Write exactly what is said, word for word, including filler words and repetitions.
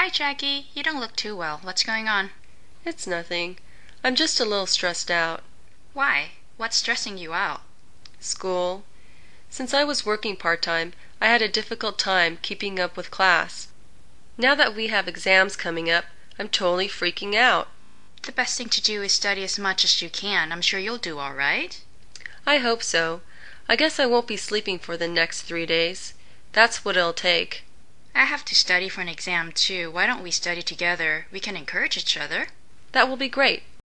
Hi, Jackie. You don't look too well. What's going on? It's nothing. I'm just a little stressed out. Why? What's stressing you out? School. Since I was working part-time, I had a difficult time keeping up with class. Now that we have exams coming up, I'm totally freaking out. The best thing to do is study as much as you can. I'm sure you'll do all right. I hope so. I guess I won't be sleeping for the next three days. That's what it'll take. I have to study for an exam too. Why don't we study together? We can encourage each other. That will be great.